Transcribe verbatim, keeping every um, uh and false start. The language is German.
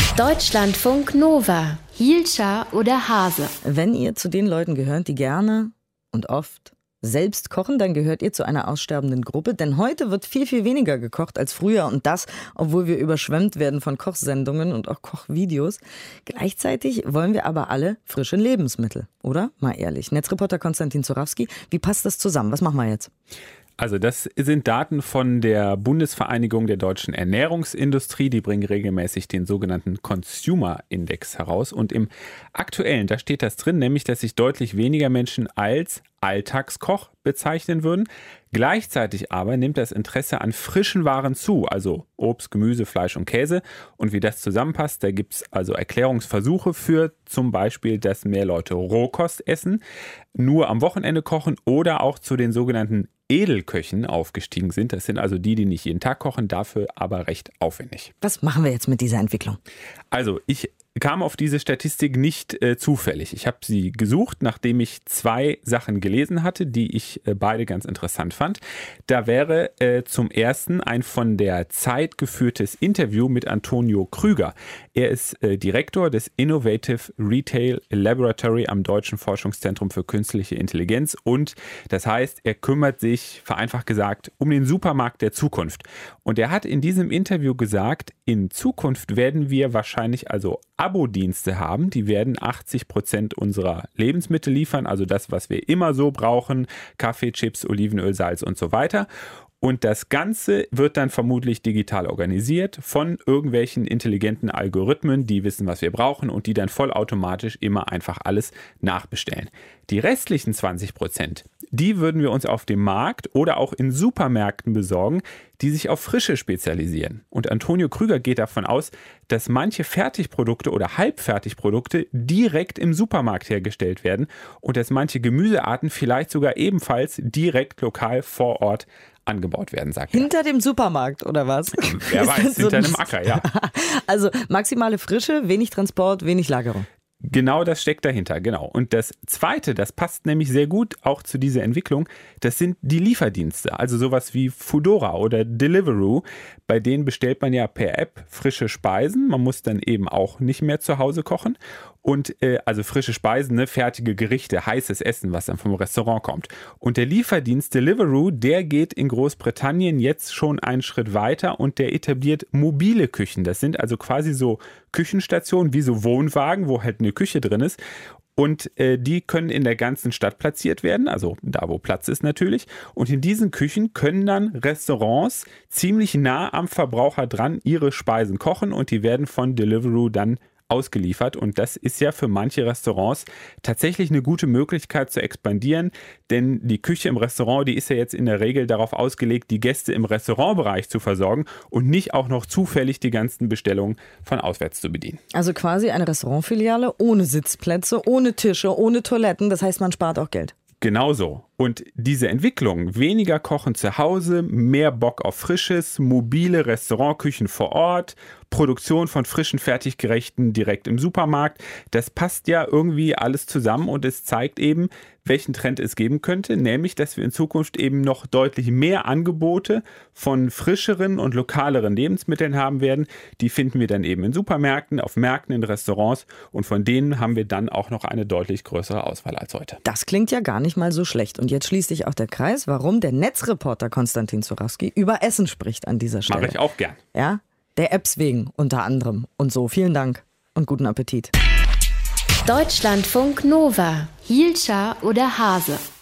Deutschlandfunk Nova. Hielscher oder Hase? Wenn ihr zu den Leuten gehört, die gerne und oft selbst kochen, dann gehört ihr zu einer aussterbenden Gruppe. Denn heute wird viel, viel weniger gekocht als früher. Und das, obwohl wir überschwemmt werden von Kochsendungen und auch Kochvideos. Gleichzeitig wollen wir aber alle frische Lebensmittel, oder? Mal ehrlich. Netzreporter Konstantin Zurawski, wie passt das zusammen? Was machen wir jetzt? Also das sind Daten von der Bundesvereinigung der deutschen Ernährungsindustrie. Die bringen regelmäßig den sogenannten Consumer Index heraus. Und im aktuellen, da steht das drin, nämlich, dass sich deutlich weniger Menschen als Alltagskoch bezeichnen würden. Gleichzeitig aber nimmt das Interesse an frischen Waren zu, also Obst, Gemüse, Fleisch und Käse. Und wie das zusammenpasst, da gibt es also Erklärungsversuche für zum Beispiel, dass mehr Leute Rohkost essen, nur am Wochenende kochen oder auch zu den sogenannten Edelköchen aufgestiegen sind. Das sind also die, die nicht jeden Tag kochen, dafür aber recht aufwendig. Was machen wir jetzt mit dieser Entwicklung? Also ich kam auf diese Statistik nicht äh, zufällig. Ich habe sie gesucht, nachdem ich zwei Sachen gelesen hatte, die ich äh, beide ganz interessant fand. Da wäre äh, zum ersten ein von der Zeit geführtes Interview mit Antonio Krüger. Er ist äh, Direktor des Innovative Retail Laboratory am Deutschen Forschungszentrum für Künstliche Intelligenz und das heißt, er kümmert sich, vereinfacht gesagt, um den Supermarkt der Zukunft. Und er hat in diesem Interview gesagt, in Zukunft werden wir wahrscheinlich also Abo-Dienste haben, die werden achtzig Prozent unserer Lebensmittel liefern, also das, was wir immer so brauchen, Kaffee, Chips, Olivenöl, Salz und so weiter. Und das Ganze wird dann vermutlich digital organisiert von irgendwelchen intelligenten Algorithmen, die wissen, was wir brauchen und die dann vollautomatisch immer einfach alles nachbestellen. Die restlichen zwanzig Prozent, die würden wir uns auf dem Markt oder auch in Supermärkten besorgen, die sich auf Frische spezialisieren. Und Antonio Krüger geht davon aus, dass manche Fertigprodukte oder Halbfertigprodukte direkt im Supermarkt hergestellt werden und dass manche Gemüsearten vielleicht sogar ebenfalls direkt lokal vor Ort angebaut werden, sagt er. Hinter dem Supermarkt, oder was? Wer weiß, hinter einem Acker, ja. Also maximale Frische, wenig Transport, wenig Lagerung. Genau das steckt dahinter, genau. Und das Zweite, das passt nämlich sehr gut auch zu dieser Entwicklung, das sind die Lieferdienste. Also sowas wie Foodora oder Deliveroo. Bei denen bestellt man ja per App frische Speisen. Man muss dann eben auch nicht mehr zu Hause kochen. Und äh, also frische Speisen, ne, fertige Gerichte, heißes Essen, was dann vom Restaurant kommt. Und der Lieferdienst Deliveroo, der geht in Großbritannien jetzt schon einen Schritt weiter und der etabliert mobile Küchen. Das sind also quasi so Küchenstationen wie so Wohnwagen, wo halt eine Küche drin ist. Und äh, die können in der ganzen Stadt platziert werden, also da, wo Platz ist natürlich. Und in diesen Küchen können dann Restaurants ziemlich nah am Verbraucher dran ihre Speisen kochen und die werden von Deliveroo dann ausgeliefert. Und das ist ja für manche Restaurants tatsächlich eine gute Möglichkeit zu expandieren, denn die Küche im Restaurant, die ist ja jetzt in der Regel darauf ausgelegt, die Gäste im Restaurantbereich zu versorgen und nicht auch noch zufällig die ganzen Bestellungen von auswärts zu bedienen. Also quasi eine Restaurantfiliale ohne Sitzplätze, ohne Tische, ohne Toiletten. Das heißt, man spart auch Geld. Genau so. Und diese Entwicklung, weniger Kochen zu Hause, mehr Bock auf Frisches, mobile Restaurantküchen vor Ort, Produktion von frischen Fertiggerichten direkt im Supermarkt, das passt ja irgendwie alles zusammen und es zeigt eben, welchen Trend es geben könnte, nämlich, dass wir in Zukunft eben noch deutlich mehr Angebote von frischeren und lokaleren Lebensmitteln haben werden. Die finden wir dann eben in Supermärkten, auf Märkten, in Restaurants und von denen haben wir dann auch noch eine deutlich größere Auswahl als heute. Das klingt ja gar nicht mal so schlecht. Und jetzt schließt sich auch der Kreis, warum der Netzreporter Konstantin Zurawski über Essen spricht an dieser Stelle. Mache ich auch gern. Ja, der Apps wegen unter anderem. Und so, vielen Dank und guten Appetit. Deutschlandfunk Nova. Hielscher oder Hase?